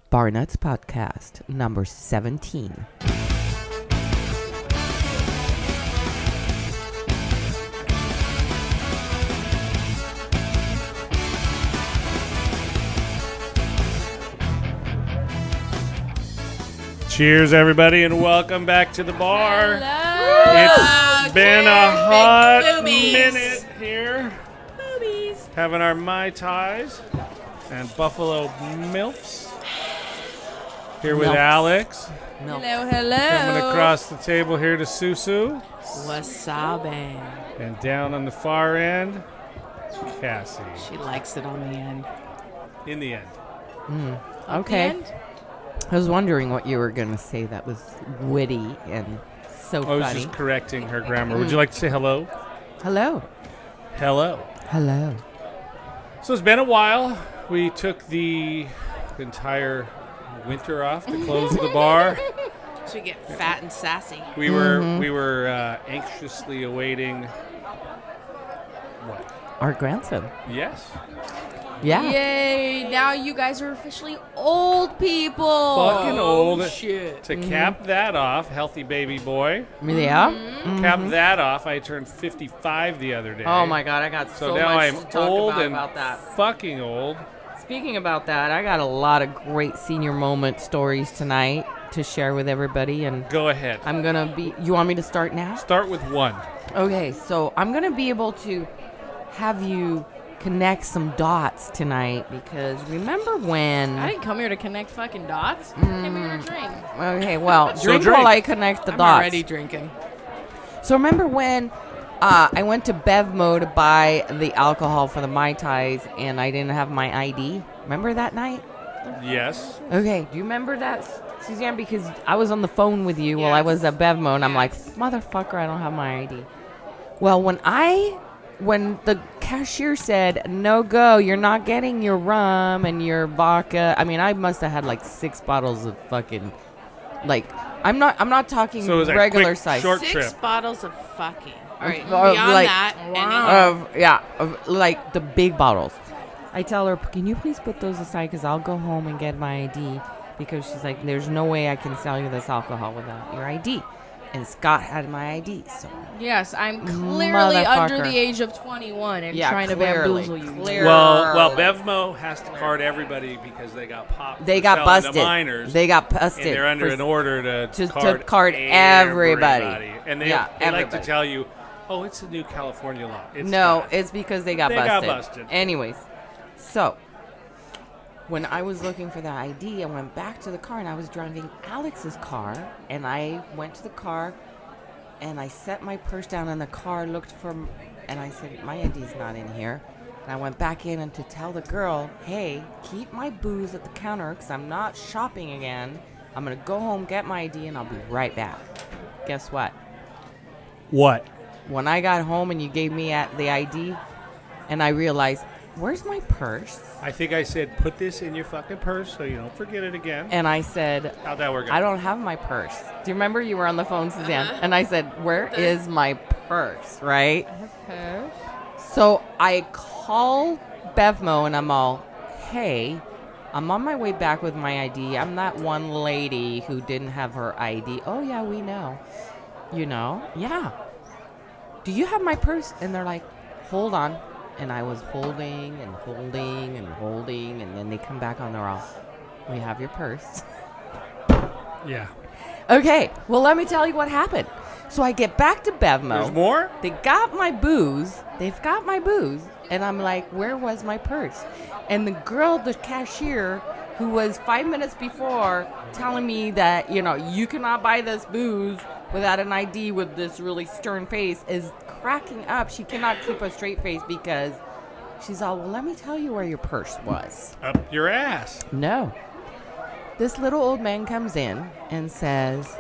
Bar Nuts Podcast, number 17. Cheers, everybody, and welcome back to the bar. Hello. It's been a Cheers, hot big boobies. minute here. Boobies. Having our Mai Tais and Buffalo Milfs. Here with Milfs. Alex. Hello, hello. Coming across the table here to Susu. Wasabi. And down on the far end, Cassie. She likes it on the end. In the end. Okay. The end? I was wondering what you were going to say that was witty and so I was funny. just correcting her grammar. Would you like to say hello? Hello. Hello. Hello. So it's been a while. We took the entire winter off to close the bar. She get fat and sassy. We were anxiously awaiting what? Our grandson. Yes. Yeah. Yay! Now you guys are officially old people. Fucking old. Shit. To cap that off, healthy baby boy. Yeah. Cap that off. I turned 55 the other day. Oh my God, I got So so now much I'm to talk old about, and that. fucking old. Speaking about that, I got a lot of great senior moment stories tonight to share with everybody, and Go ahead. I'm gonna be. You want me to start now? Start with one. Okay, so I'm gonna be able to have you connect some dots tonight because remember when? I didn't come here to connect fucking dots. I came here to drink. Okay, well, So drink drink. while I connect the I'm dots. already drinking. So remember when I went to Bevmo to buy the alcohol for the Mai Tais and I didn't have my ID? Remember that night? Yes. Okay, do you remember that, Suzanne? Because I was on the phone with you while I was at Bevmo, and I'm like, motherfucker, I don't have my ID. Well, when the cashier said, no go, you're not getting your rum and your vodka. I mean, I must have had like 6 bottles of fucking, like, I'm not talking So it was a regular quick, size. short 6 trip. bottles of fucking. All right. Or Beyond like- that, Of like the big bottles. I tell her, can you please put those aside because I'll go home and get my ID, because she's like, there's no way I can sell you this alcohol without your ID. And Scott had my ID, so Yes, I'm clearly under Motherfucker. the age of 21 and Yeah, trying clearly. to bamboozle you. Clear. Well, Bevmo has to card everybody because they got popped. they for got selling busted. To minors. They got busted. And they're under for- an order to to card everybody. And they, Yeah, they like everybody. to tell you, oh, it's a new California law. It's No, not. it's because they got They busted. got busted. Anyways, so when I was looking for the ID, I went back to the car and I was driving Alex's car, and I went to the car and I set my purse down in the car, looked for, and I said, my ID's not in here. And I went back in and to tell the girl, hey, keep my booze at the counter because I'm not shopping again. I'm going to go home, get my ID, and I'll be right back. Guess what? What? When I got home and you gave me the ID, and I realized, where's my purse? I think I said, put this in your fucking purse so you don't forget it again. And I said, How'd that work out? I don't have my purse. Do you remember you were on the phone, Suzanne? And I said, where is my purse, right? So I call Bevmo and I'm all, hey, I'm on my way back with my ID. I'm that one lady who didn't have her ID. Oh, yeah, we know. You know? Yeah. Do you have my purse? And they're like, hold on. And I was holding and holding and holding, and then they come back on their off. We have your purse. Yeah. Okay, well, let me tell you what happened. So I get back to Bevmo. There's more? They got my booze. They've got my booze. And I'm like, where was my purse? And the girl, the cashier, who was 5 minutes before telling me that, you cannot buy this booze without an ID with this really stern face, is cracking up. She cannot keep a straight face because she's all, well, let me tell you where your purse was. Up your ass. No. This little old man comes in and says,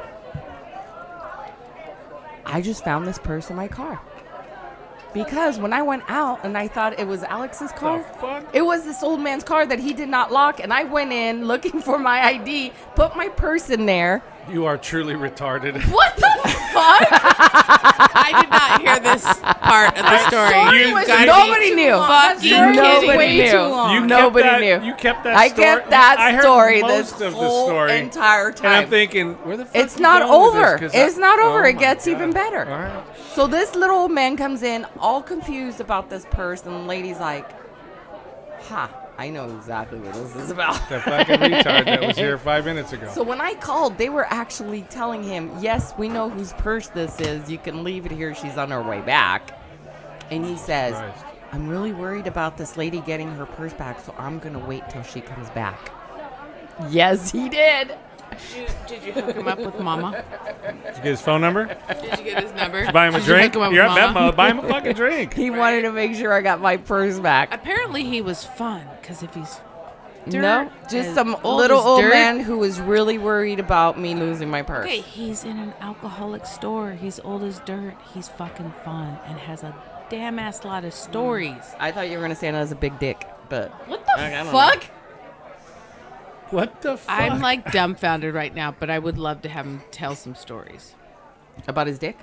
I just found this purse in my car. Because when I went out and I thought it was Alex's car, The fuck? it was this old man's car that he did not lock. And I went in looking for my ID, put my purse in there, You are truly retarded. What the fuck? I did not hear this part of the story. You- You've gotta Nobody be knew. fucking That story was kidding way me. too long. You Nobody kept that, knew. You kept that I story. kept that I heard story most this of the whole story. entire And I'm time. thinking, where the fuck It's you not going with this? over. 'Cause It's not over. oh It my gets God. even better. All right. So this little old man comes in, all confused about this purse, and the lady's like, "Ha, I know exactly what this is about." The fucking retard that was here 5 minutes ago. So when I called, they were actually telling him, "Yes, we know whose purse this is. You can leave it here. She's on her way back." And he says, Christ. "I'm really worried about this lady getting her purse back, so I'm going to wait till she comes back." Yes, he did. Did you hook him up with Mama? Did you get his phone number? Did you get his number? Buy him a Did you drink? hook him up You're with at Mama? Venmo. Buy him a fucking drink. He wanted to make sure I got my purse back. Apparently he was fun, because if he's dirt No, just as some old little as old dirt- man who was really worried about me losing my purse. Okay, he's in an alcoholic store. He's old as dirt. He's fucking fun and has a damn ass lot of stories. I thought you were going to say it as a big dick, but What the I don't fuck? What the fuck? I'm like dumbfounded right now, but I would love to have him tell some stories. about his dick.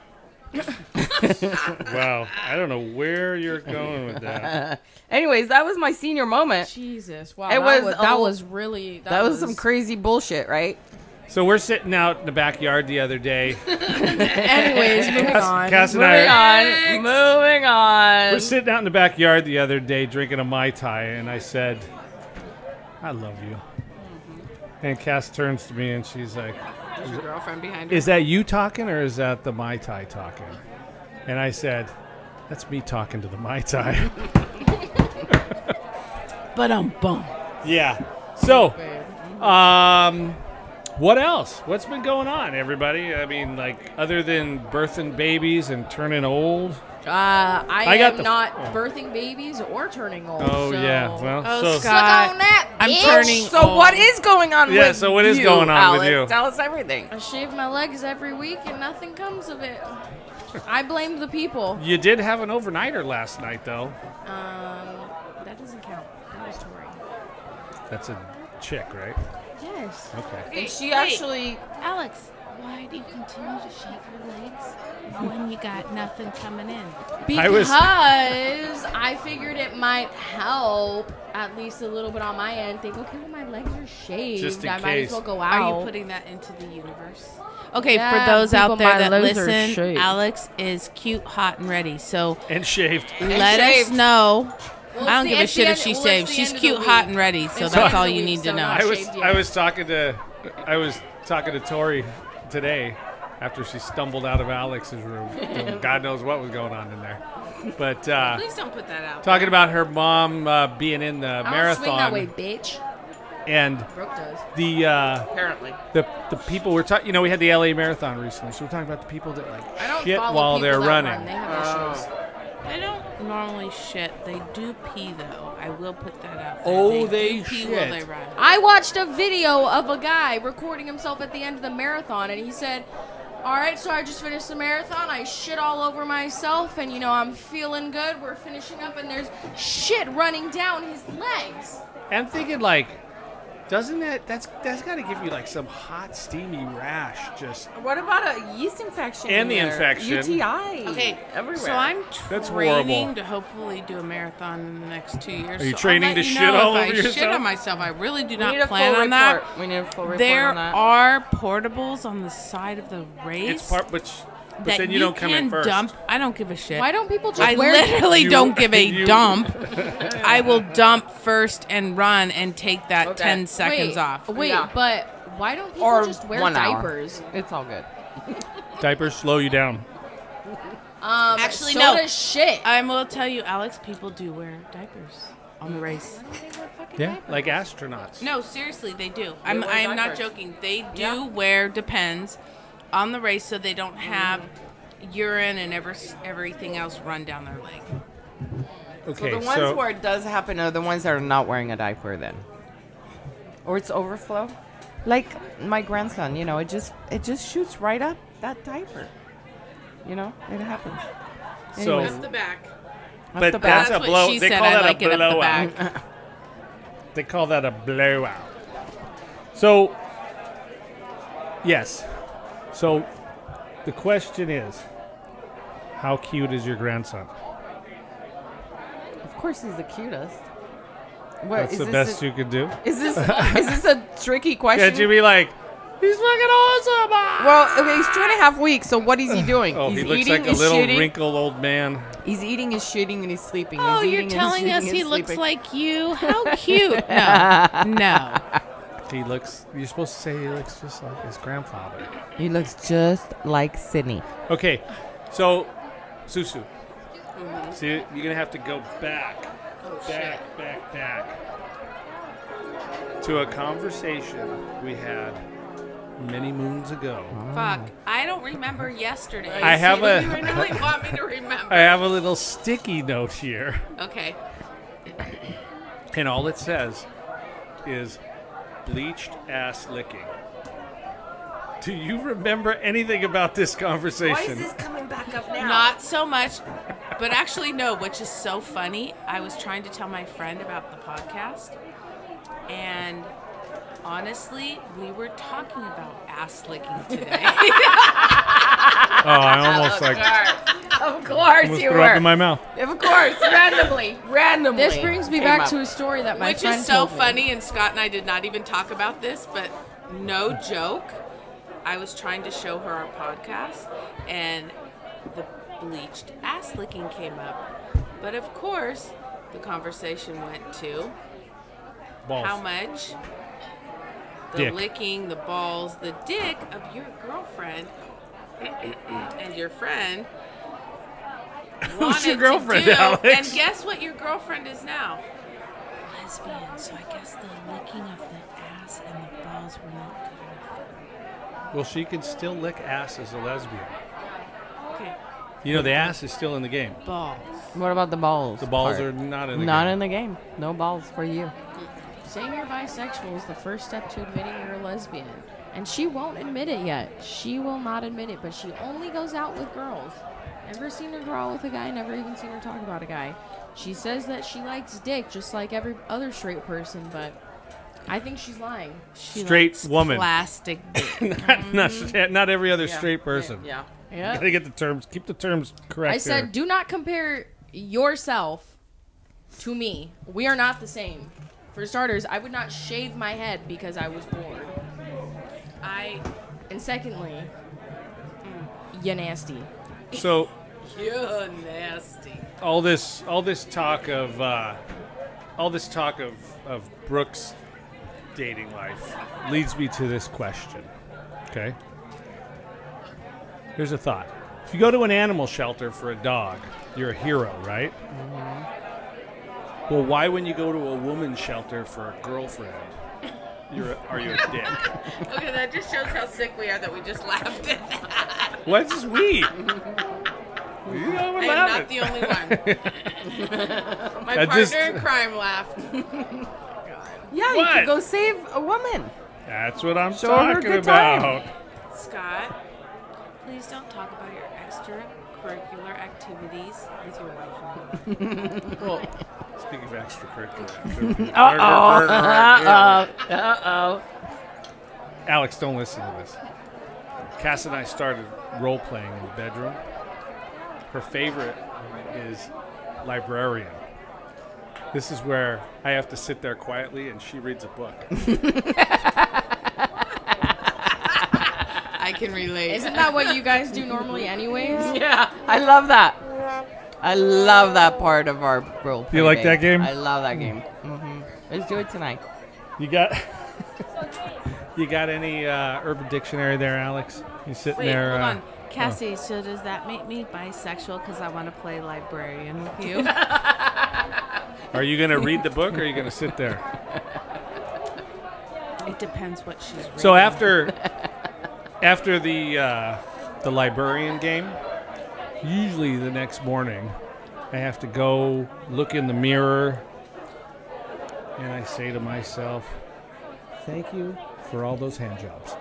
Wow. I don't know where you're going with that. Anyways, that was my senior moment. Jesus, wow. It was that a- was really That was some crazy bullshit, right? So we're sitting out in the backyard the other day. Anyways, moving on. Cass and Moving I on. Moving on. we're sitting out in the backyard the other day drinking a Mai Tai, and I said, I love you. And Cass turns to me and she's like, Is your girlfriend behind him? is that you talking or is that the Mai Tai talking? And I said, that's me talking to the Mai Tai. But bum. Yeah. So, what else? What's been going on, everybody? I mean, like, other than birthing babies and turning old? I got am the- not oh. birthing babies or turning old. Oh, so. yeah. Well, Oh, so Scott. on that, I'm bitch. turning So old. what is going on Yeah, with so what is you, going on with Alex? you? Tell us everything. I shave my legs every week and nothing comes of it. I blame the people. you did have an overnighter last night, though. That doesn't count. That was Tori. That's a chick, right? Yes. Okay. And she actually, Alex, why do you continue to shave your legs when you got nothing coming in? I was- Because I figured it might help at least a little bit on my end. Think, okay, well, my legs are shaved. Just in I might case. as well go out. Are you putting that into the universe? Okay, Yeah, for those out people, there my that legs are listen, shaved. Alex is cute, hot, and ready. So And shaved. let shaved. us know. Well, I don't it's give the- a shit if it's the she end- well, shaves. it's the She's end of the cute, week. hot, and ready. So It's the that's end of all the you week, need to so know. not I was shaved I yet. was talking to Tori today after she stumbled out of Alex's room. God knows what was going on in there. But Please don't put that out. talking about her mom being in the I don't swing that way, marathon bitch. and Brooke does. the apparently. the people we're talking. You know, we had the LA marathon recently, so we're talking about the people that I don't shit follow while people they're that running. Run. They have issues. They don't normally shit. They do pee, though. I will put that out there. Oh, they do pee while shit. they run. I watched a video of a guy recording himself at the end of the marathon, and he said, all right, so I just finished the marathon. I shit all over myself, and, I'm feeling good. We're finishing up, and there's shit running down his legs. And thinking like, doesn't that's got to give you like some hot steamy rash just. What about a yeast infection? And the in there? infection. UTI. Okay, everywhere. so I'm That's training horrible. to hopefully do a marathon in the next 2 years. Are you so I'll training let to you shit know all if over I shit yourself? on myself. I really do we not need a plan full on report. that. We need a full report There on that. are portables on the side of the race. It's part, but that then you don't come in can first. dump. I don't give a shit. Why don't people just I wear literally You- don't give a you- dump. I will dump first and run and take that Okay. 10 seconds off. Wait, Yeah. but why don't people Or just wear 1 hour. diapers? It's all good. Diapers slow you down. Actually, so no. does shit. I will tell you, Alex, people do wear diapers on the race. Yeah, like astronauts. No, seriously, they do. wear I'm not diapers. joking. They do Yeah. wear Depends on the race so they don't have urine and everything else run down their leg. Okay, So the ones where it does happen are the ones that are not wearing a diaper then. Or it's overflow. Like my grandson, it just shoots right up that diaper. It happens. So- Anyways, The back. up but the that's back. a what blow. she They said. call I that like a it up the blowout. back. They call that a blowout. So, yes, So the question is, how cute is your grandson? Of course, he's the cutest. What, That's the best you could do? Is this a tricky question? Can't you be like, he's fucking awesome? Well, okay, he's 2.5 weeks, so what is he doing? Oh, he's he looks eating, like a he's little shitting. wrinkled old man. He's eating, he's shitting, and he's sleeping. Oh, he's you're eating, telling and us he's he shitting, and looks sleeping. like you? How cute. No. No. He looks, you're supposed to say he looks just like his grandfather. He looks just like Sydney. Okay, so, Susu. See, you're going to have to go back to a conversation we had many moons ago. Fuck. I don't remember yesterday. I have So a- you really want me to remember? I have a little sticky note here, Okay. and all it says is bleached ass licking. Do you remember anything about this conversation? coming back up now? Not so much, but actually no, which is so funny. I was trying to tell my friend about the podcast, and honestly, we were talking about ass licking today. Oh, I almost like Of course almost you threw up were. in my mouth. Of course, randomly. This brings me came back up. to a story that my Which friend is so told me. funny, and Scott and I did not even talk about this, but no joke. I was trying to show her our podcast, and the bleached ass licking came up. But of course, the conversation went to Balls. how much the Dick. licking, the balls, the dick of your girlfriend and your friend. Who's your wanted girlfriend, to do, Alex? And guess what your girlfriend is now? Lesbian. So I guess the licking of the ass and the balls were not good enough. Well, she can still lick ass as a lesbian. Okay. You know, the ass is still in the game. Balls. What about the balls? The balls part? are not in the not game. in the game. No balls for you. Saying you're bisexual is the first step to admitting you're a lesbian. And she won't admit it yet. She will not admit it, but she only goes out with girls. Never seen her go out with a guy, never even seen her talk about a guy. She says that she likes dick just like every other straight person, but I think she's lying. She Straight likes woman. Plastic dick. not every other straight person. Yeah. Yeah. Gotta get the terms. Keep the terms correct. I said, here. do not compare yourself to me. We are not the same. For starters, I would not shave my head because I was bored. And secondly, you nasty. So You're nasty. all this talk of Brooke's dating life leads me to this question. Okay. Here's a thought. If you go to an animal shelter for a dog, you're a hero, right? Mm-hmm. Well, why when you go to a woman's shelter for a girlfriend, are you a dick? Okay, that just shows how sick we are that we just laughed at that. What's we? You know we're I am laughing. not the only one. My I partner just- in crime laughed. Yeah, you What? could go save a woman. That's what I'm Show her a talking good time. about. Scott, please don't talk about your extracurricular activities with your wife and me. Speaking of extracurricular activities. Uh-oh. Alex, don't listen to this. Cass and I started role playing in the bedroom. Her favorite is librarian. This is where I have to sit there quietly and she reads a book. I can relate. Isn't that what you guys do normally anyways? Yeah, I love that. I love that part of our role play. You like that game? I love that game. Let's do it tonight. You got you got any Urban Dictionary there, Alex? You sitting Wait, there? hold on. Cassie, so does that make me bisexual because I want to play librarian with you? Are you going to read the book or are you going to sit there? It depends what she's reading. So after the librarian game, usually the next morning, I have to go look in the mirror, and I say to myself, "Thank you for all those hand jobs."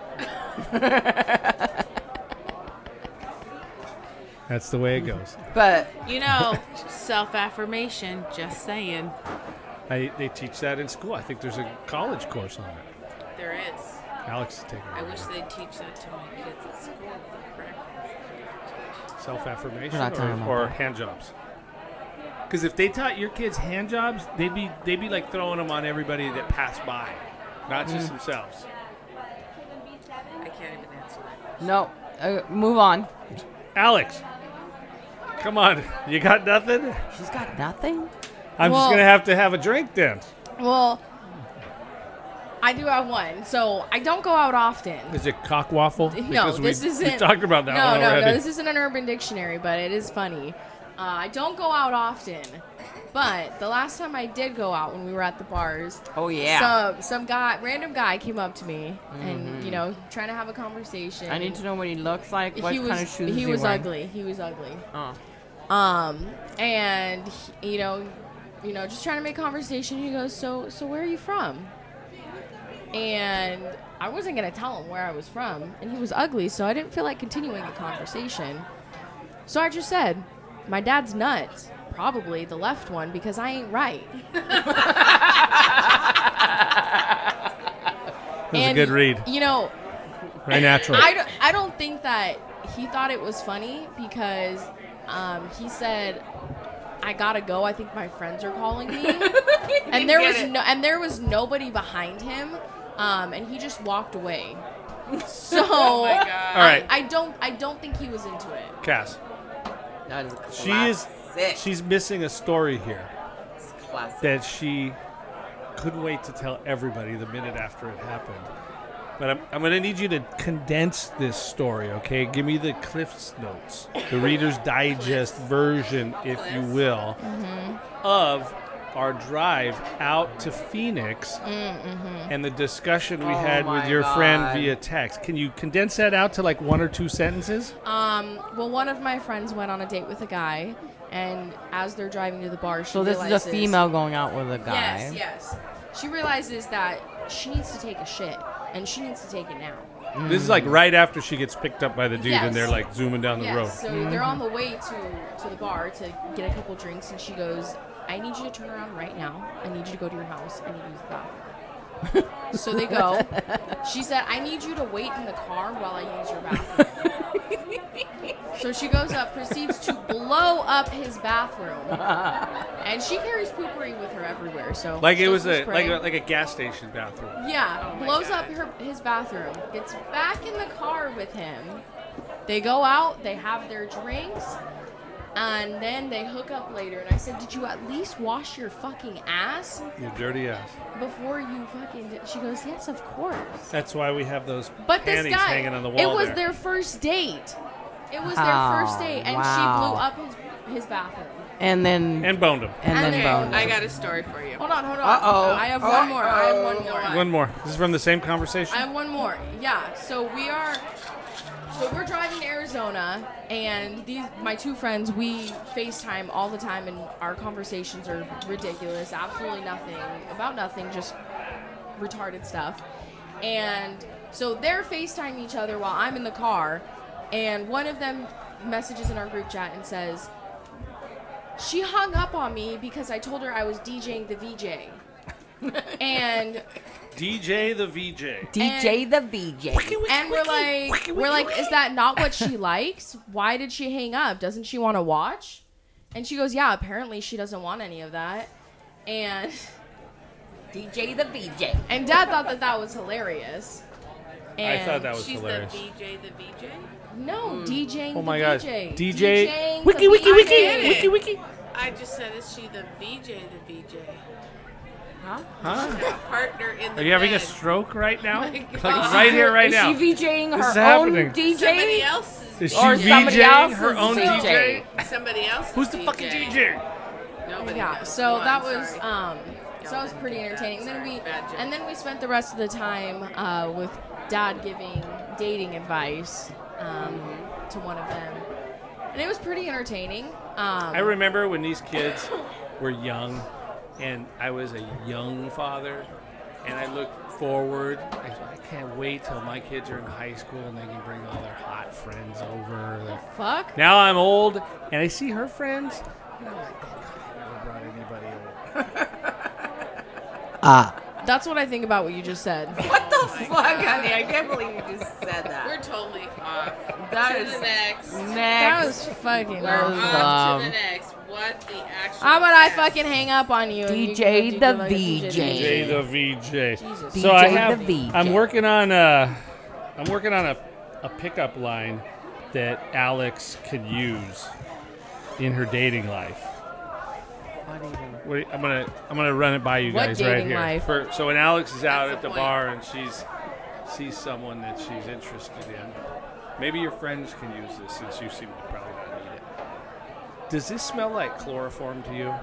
That's the way it goes. But You know, self-affirmation, just saying. They teach that in school. I think there's a college course on it. There is. Alex is taking I it. wish they'd teach that to my kids at school. The correct Self-affirmation We're not talking about or that. hand jobs. Because if they taught your kids hand jobs, they'd be like throwing them on everybody that passed by, not just themselves. I can't even answer that. No. Move on. Alex, come on, you got nothing? She's got nothing? I'm just Well- gonna have a drink then. Well, I do have one. So I don't go out often. Is it cock waffle? No, Because this we isn't. talked about that one no, already. this isn't an Urban Dictionary, but it is funny. I don't go out often, but the last time I did go out when we were at the bars, Oh, yeah. some random guy came up to me and trying to have a conversation. I need to know what he looks like. What kind of shoes he is was wearing? ugly. He was ugly. Oh. And just trying to make conversation. He goes, so where are you from? And I wasn't gonna tell him where I was from, and he was ugly, so I didn't feel like continuing the conversation. So I just said, my dad's nuts, probably the left one, because I ain't right. That was a good read. Very natural. I don't think that he thought it was funny because he said, I gotta go. I think my friends are calling me. and there was nobody behind him, and he just walked away. So Oh my God. All right. I don't think he was into it. Cass, That is she's missing a story here classic. that she couldn't wait to tell everybody the minute after it happened. But I'm going to need you to condense this story, okay? Give me the Cliff's Notes, the Reader's Digest version, if you will, of our drive out to Phoenix and the discussion we had with my your friend God. via text. Can you condense that out to like 1 or 2 sentences? Well, one of my friends went on a date with a guy, and as they're driving to the bar, she So this realizes, is a female going out with a guy. Yes. She realizes that she needs to take a shit, and she needs to take it now. This is like right after she gets picked up by the dude and they're Yes. like zooming down the road. So they're on the way to the bar to get a couple drinks, and she goes, I need you to turn around right now. I need you to go to your house. I need you to use the bathroom. So they go. She said, I need you to wait in the car while I use your bathroom. So she goes up, proceeds to blow up his bathroom. And she carries poopery with her everywhere. So Like it she'll was spray. like a gas station bathroom. Yeah, blows up his bathroom, gets back in the car with him. They go out, they have their drinks, and then they hook up later. And I said, did you at least wash your fucking ass You dirty ass. before you fucking did? She goes, yes, of course. That's why we have those But this panties guy, hanging on the wall it was there. their first date. It was Oh, their first date, and wow. she blew up his bathroom. And then And boned him. and and then then- boned. I got a story for you. Hold on. Uh-oh. I have one more. I have one more. One more. This is from the same conversation? I have one more. Yeah. So we're driving to Arizona, and my two friends, we FaceTime all the time, and our conversations are ridiculous. Absolutely nothing about nothing, just retarded stuff. And so they're FaceTiming each other while I'm in the car, and one of them messages in our group chat and says, she hung up on me because I told her I was DJing the VJ. And DJ the VJ. DJ the VJ. And we're like, is that not what she likes? Why did she hang up? Doesn't she want to watch? And she goes, yeah, apparently she doesn't want any of that. And DJ the VJ. and Dad thought that was hilarious. And I thought that was She's hilarious. the VJ, the VJ. no DJing. Oh my the gosh. VJ. DJ. DJing Wiki, the wiki, VJ. wiki, wiki, wiki. I just said, is she the VJ, the VJ? Huh? Partner in the Are you having a bed. stroke right now? my Like God. right here, right now. Is she VJing This is her happening. own DJ? Somebody else's. Is she Or somebody VJing her else's own DJ? DJ? Somebody else. Who's the fucking DJ? Nobody Yeah. knows. So Oh, that I'm was sorry. so that was pretty entertaining. Bad joke. And then we spent the rest of the time with Dad giving dating advice to one of them, and it was pretty entertaining. I remember when these kids were young, and I was a young father, and I looked forward. I can't wait till my kids are in high school and they can bring all their hot friends over. Fuck. Now I'm old, and I see her friends, and I'm like, oh, God, I never brought anybody over. That's what I think about what you just said. What the fuck, honey? I can't believe you just said We're that. totally off. That to is the next. That was fucking That awesome. was Off to dumb. the next. What the actual How about I heck? fucking hang up on you? and you DJ can the do like a VJ. J the VJ. Jesus. So I DJ have. the VJ. I'm working on a pickup line that Alex could use in her dating life. Wait, I'm gonna run it by you What guys right dating here. life? So when Alex is out That's at the the bar and sees someone that she's interested in, maybe your friends can use this since you seem to probably not need it. Does this smell like chloroform to you?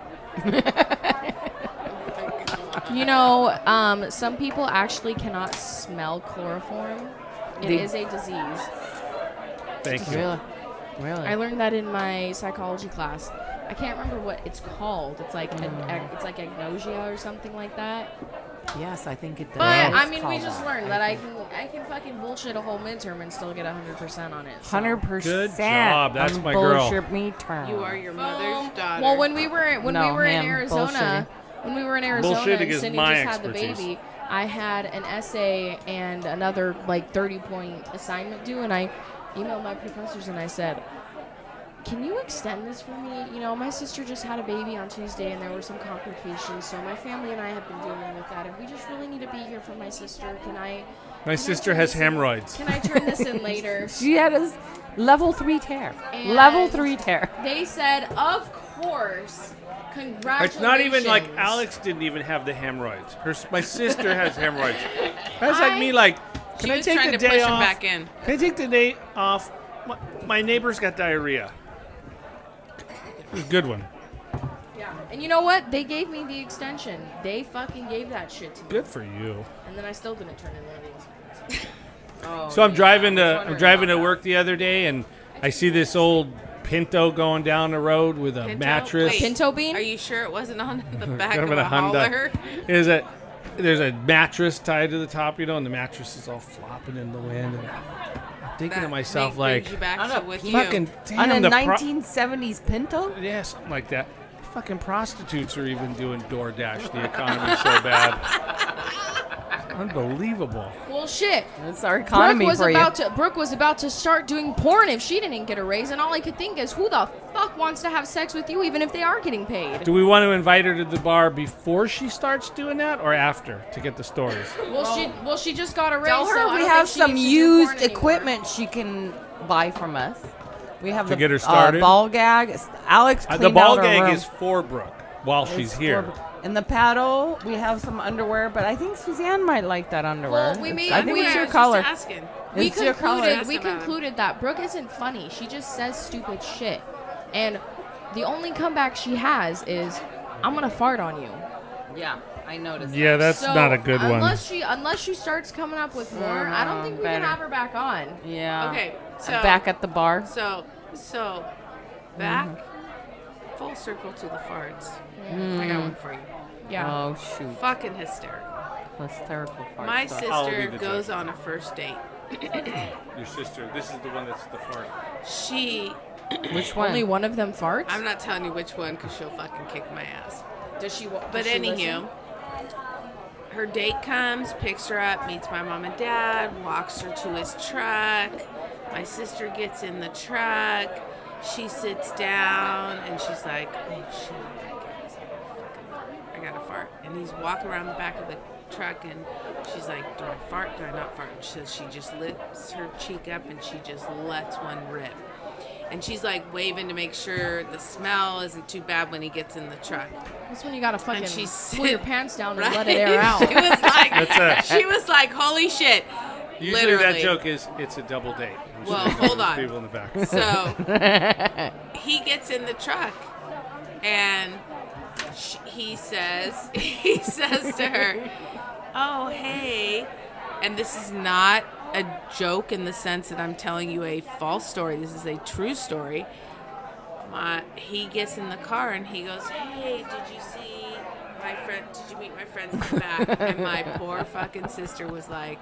You know, some people actually cannot smell chloroform. It is a disease. Thank you. Really? Really? I learned that in my psychology class. I can't remember what it's called. It's like it's like agnosia or something like that. Yes, I think it does. But I It's mean, we called just that. learned that I can fucking bullshit a whole midterm and still get 100% on it. so. 100%. Good job. That's on my girl. bullshit me term. You are your mother's daughter. Well, when we were No, in him Arizona, when we were in Arizona Bullshitting and is Cindy my just had the expertise. baby, I had an essay and another like 30-point assignment due, and I emailed my professors and I said, "Can you extend this for me? You know, my sister just had a baby on Tuesday and there were some complications, so my family and I have been dealing with that, and we just really need to be here for my sister. My sister has hemorrhoids. Can I turn this in later?" She had a level 3 tear. And- Level 3 tear. They said, "Of course, congratulations." It's not even like Alex didn't even have the hemorrhoids. My sister has hemorrhoids. That's like me. Like, she can I was take trying the to push day him off? back in. Can I take the day off? My neighbor's got diarrhea. Good one. Yeah. And you know what? They gave me the extension. They fucking gave that shit to me. Good for you. And then I still didn't turn in one of these. So I'm driving to work the other day, and I see this old Pinto going down the road with a Pinto? mattress. Wait, Pinto bean? Are you sure it wasn't on the back Kind of a Honda. hauler? There's a mattress tied to the top, and the mattress is all flopping in the wind. And I'm thinking to myself, like, brings you back to with you. fucking On a damn, 1970s Pinto? yeah, something like that. Fucking prostitutes are even doing DoorDash. The economy's so bad. Unbelievable. Well, shit. That's our economy for you. Brooke was about to start doing porn if she didn't get a raise, and all I could think is, who the fuck wants to have sex with you even if they are getting paid? Do we want to invite her to the bar before she starts doing that, or after to get the stories? Well, she just got a raise. Tell so her I we don't have think she some needs to do porn used anymore. equipment she can buy from us. We have To the get her started? ball gag. Alex cleaned The ball out her gag room. is for Brooke while she's It's here. for- In the paddle, we have some underwear, but I think Suzanne might like that underwear. Well, we made- I think we- it's I your was color. just asking. It's your color. We Ask about concluded that Brooke isn't funny. She just says stupid shit. And the only comeback she has is, "I'm gonna fart on you." Yeah, I noticed. Yeah, that's So, not a good one. Unless she starts coming up with more, I don't think we can better. have her back on. Yeah. Okay, so Back at the bar. So back full circle to the farts. I got one for you. Yeah. Oh shoot. Fucking hysterical. Hysterical fart My stuff. I'll be sister the goes judge. on a first date. Your sister. This is the one that's the fart. She, Which one? Only one of them farts? I'm not telling you which one because she'll fucking kick my ass. Does she? But anywho, her date comes, picks her up, meets my mom and dad, walks her to his truck. My sister gets in the truck. She sits down and she's like, "Oh shit, I gotta fart." And he's walking around the back of the truck and she's like, "Do I fart? Do I not fart?" And so she just lifts her cheek up and she just lets one rip. And she's like waving to make sure the smell isn't too bad when he gets in the truck. That's when you gotta fucking she pull your sit- pants down and Right? let it air out. She was like, That's she was like, "Holy shit!" Usually Literally. that joke is it's a double date. And Well, she hold knows on. People in the back. So he gets in the truck, and he says to her, "Oh, hey," and this is not a joke in the sense that I'm telling you a false story. This is a true story. He gets in the car and he goes, "Hey, did you see my friend? Did you meet my friends in the back?" And my poor fucking sister was like,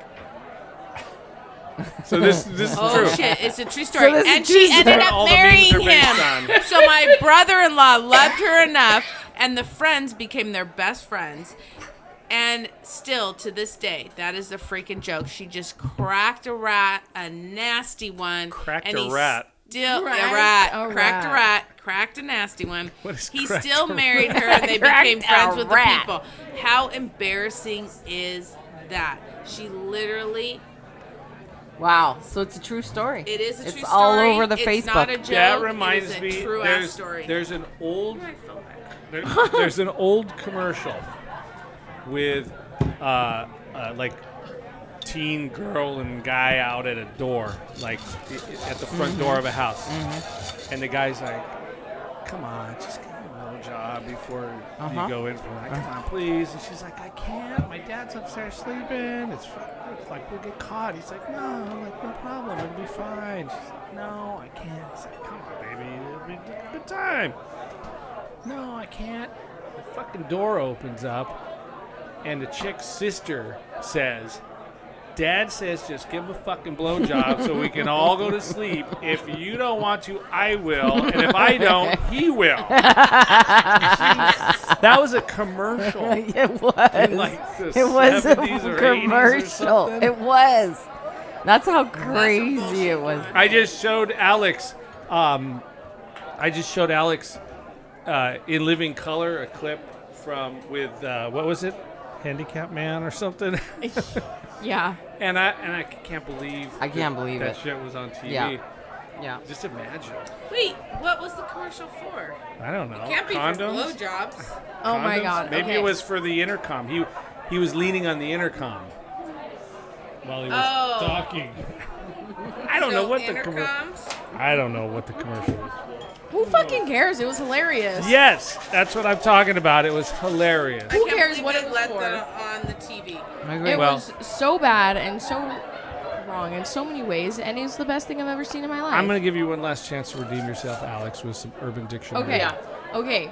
So this is "Oh true. shit, it's a true story." this is And true she story. ended up All the memes marrying are based him. on- So my brother-in-law loved her enough, and the friends became their best friends. And still, to this day, that is a freaking joke. She just cracked a rat, a nasty one. Cracked and a he's rat? Still, Cracked a rat. a Cracked a rat. rat. Cracked a nasty one. What is He cracked still a married her, and they Cracked became a friends with the rat. people. How embarrassing is that? She literally... Wow. So it's a true story. It is a true story. It's all over the It's Facebook. not a joke. That it reminds is a me. true ass story. There's an old there's an old commercial with like teen girl and guy out at a door, like at the front door of a house, and the guy's like, "Come on, just give me a little job before you go in for it. Come on, please." And she's like, "I can't. My dad's upstairs sleeping. It's like we'll get caught." He's like, "No, like no problem. It'll be fine." She's like, "No, I can't." He's like, "Come on, baby. It'll be a good time." "No, I can't." The fucking door opens up, and the chick's sister says, "Dad says just give him a fucking blowjob so we can all go to sleep. If you don't want to, I will. And if I don't, he will." That was a commercial. It was. In like the It was a 70s or 80s or commercial. something. It was. That's how crazy it was. I just showed Alex. In living color a clip with what was it, Handicap Man or something. Yeah. and I can't believe that it. shit was on TV. Yeah. Yeah. Just imagine. Wait, what was the commercial for? I don't know. Can't be Condoms? for blowjobs. Oh my Condoms? God. Maybe okay. it was for the intercom. He was leaning on the intercom while he was talking. I don't know what the commercial. intercoms. I don't know what the commercial was. Who fucking cares? It was hilarious. Yes, that's what I'm talking about. It was hilarious. Who I can't cares believe what they it was let for? that on the TV. I agree. It Well- was so bad and so wrong in so many ways, and it's the best thing I've ever seen in my life. I'm going to give you one last chance to redeem yourself, Alex, with some Urban Dictionary. Okay. Yeah. Okay.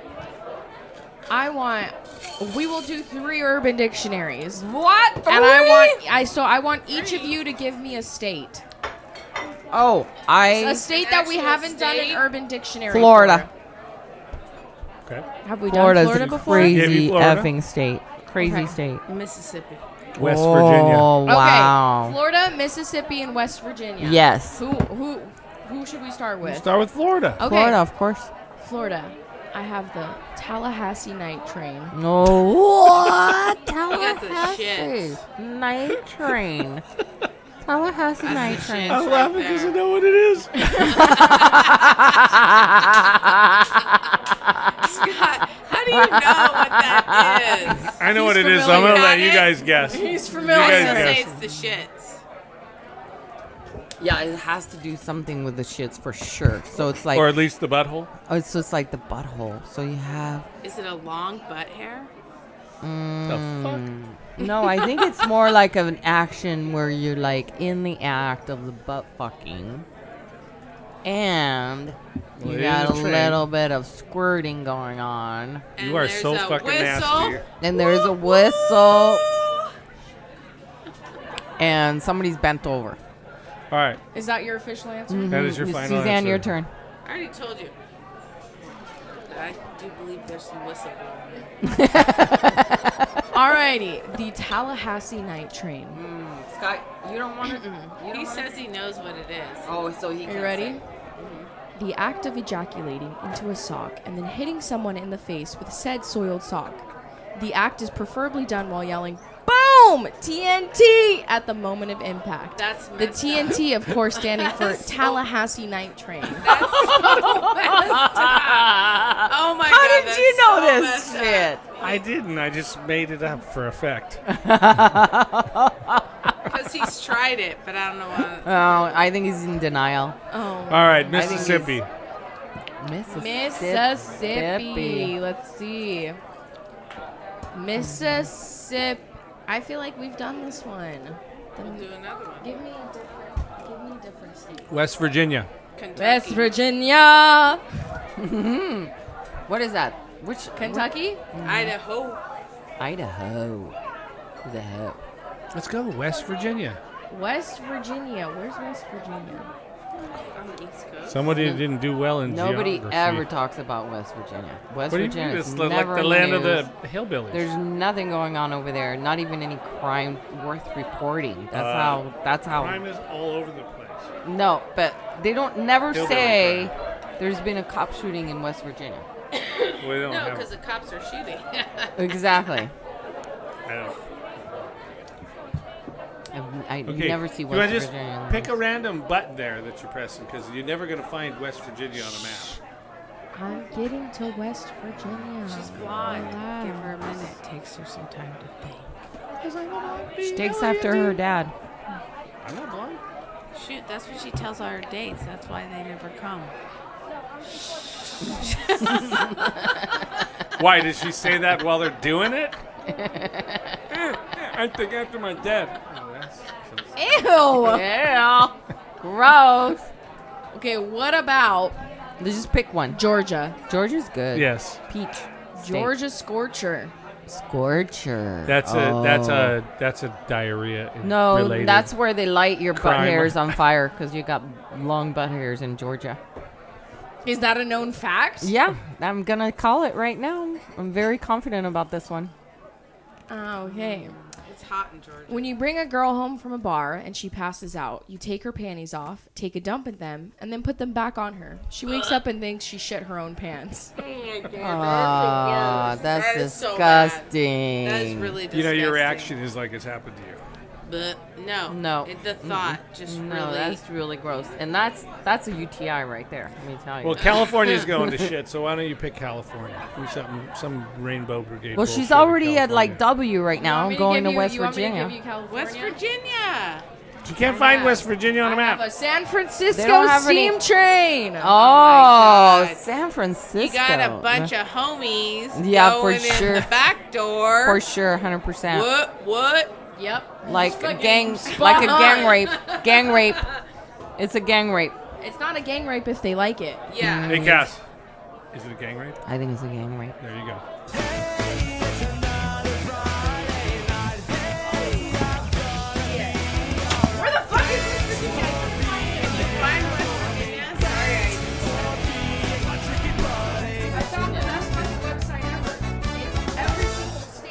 We will do 3 Urban Dictionaries. What? And I want each of you to give me a state. Oh, A state that we Actual haven't done state? an Urban Dictionary Florida. Okay. for. Have we Florida's done Florida a before? Give crazy me Florida. effing state. Crazy Okay. state. Mississippi. West Oh, Virginia. wow. Okay. Florida, Mississippi, and West Virginia. Yes. Who should we start with? Start with Florida. Okay. Florida, of course. Florida. I have the Tallahassee Night Train. No. What? got the Tallahassee. shits. Night train. Tallahassee That's night the train. shits. I'm right laughing because I there. know what it is. Scott, how do you know what that is? I know He's what it is. So I'm familiar. going to let Got you it? guys guess. He's I familiar. was guys gonna say guess. it's the shits. Yeah, it has to do something with the shits for sure. So it's like, Or at least the butthole. so it's like the butthole. So you have. Is it a long butt hair? The fuck? No, I think it's more like an action where you're like in the act of the butt fucking, and Well, you it got a is a train. little bit of squirting going on, And You are there's so a fucking whistle. nasty. and there's a whistle, and somebody's bent over. All right. Is that your official answer? That is your final Suzanne, answer. your turn. I already told you. I do believe there's some whistle. Alrighty, the Tallahassee Night Train. Scott, you don't want it. He says he knows what it is. Oh, so he. Are you ready? The act of ejaculating into a sock and then hitting someone in the face with said soiled sock. The act is preferably done while yelling, "Boom! TNT!" at the moment of impact. That's The messed TNT, of course, standing for That's so- Tallahassee Night Train. Oh my How god! did that's you know so this messed up. shit? I didn't. I just made it up for effect. Because he's tried it, but I don't know what. Oh, I think he's in denial. Oh. All right, I think Mississippi. Mississippi. Let's see. Mississippi. I feel like we've done this one. We'll do another one. Give me a different state. West Virginia. Kentucky. West Virginia. What is that? Which Kentucky? Idaho. Idaho. Who the hell? Let's go. West Virginia. West Virginia. Where's West Virginia? On the East Coast. Somebody didn't do well in Nobody geography. ever talks about West Virginia. West What do you Virginia mean? is It's never like the in land of news. the hillbillies. There's nothing going on over there. Not even any crime worth reporting. That's how. That's how. Crime is all over the place. No, but they don't never Hillbilly say there's been a cop shooting in West Virginia. We don't No, have. because the cops are shooting. Exactly. I don't. I Okay. never see you West wanna just Virginia. in the pick a news. random button there that you're pressing because you're never going to find West Virginia on a map. I'm getting to West Virginia. She's blind. Give her a minute. It takes her some time to think. She takes after her dad. I'm not blind. Shoot, that's what she tells our dates. That's why they never come. Why did she say that while they're doing it? I think after my dad. Ew. Yeah. Gross. Okay, what about Just pick one. Georgia? Georgia's good. Yes, Peach. State. Georgia Scorcher. Scorcher. that's a diarrhea. No, related. that's where they light your butt crime. hairs on fire because you got long butt hairs in Georgia. Is that a known fact? Yeah, I'm gonna call it right now. I'm very confident about this one. Okay. It's hot in Georgia. When you bring a girl home from a bar and she passes out, you take her panties off, take a dump in them, and then put them back on her. She wakes up and thinks she shit her own pants. Ah, that's That is so bad. disgusting. That is really disgusting. You know, your reaction is like it's happened to you. But no. No. The thought just No, really. that's really gross, and that's a UTI right there. Let me tell you. Well, California's going to shit, so why don't you pick California? Do some Rainbow Brigade. well, she's bullshit in already at like California. W right now, You want me going to give you- West you want me to Virginia. give you California? West Virginia. You can't find West Virginia on a I have map. a San Francisco don't have any- steam train. Oh, God. San Francisco. You got a bunch of homies Yeah, for going sure. in the back door. for sure, 100%. What? Yep. Like a Fucking gang, spot like a on. gang rape. Gang rape. It's a gang rape. It's not a gang rape if they like it. Yeah. Hey, Cass. Is it a gang rape? I think it's a gang rape. There you go.